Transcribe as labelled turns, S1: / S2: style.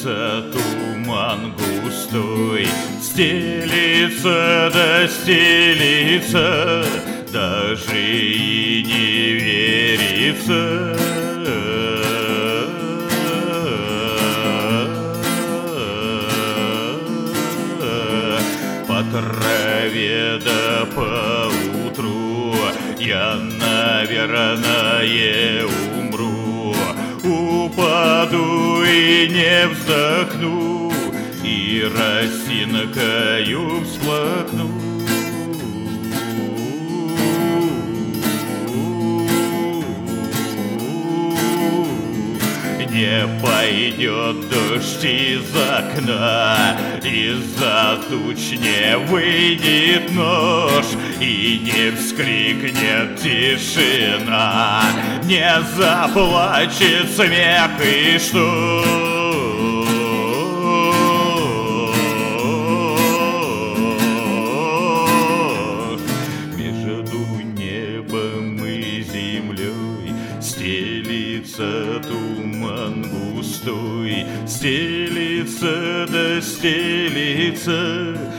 S1: Стелится туман густой, стелится да стелится, даже и не верится. По траве да по утру я, наверное, умру. Упаду и не вздохну, и росинкою всплакну. Не пойдет дождь из окна, из-за туч не выйдет ночь, и не вскрикнет тишина, не заплачет смех и что. Между небом и землей стелится туман густой, стелится да стелится,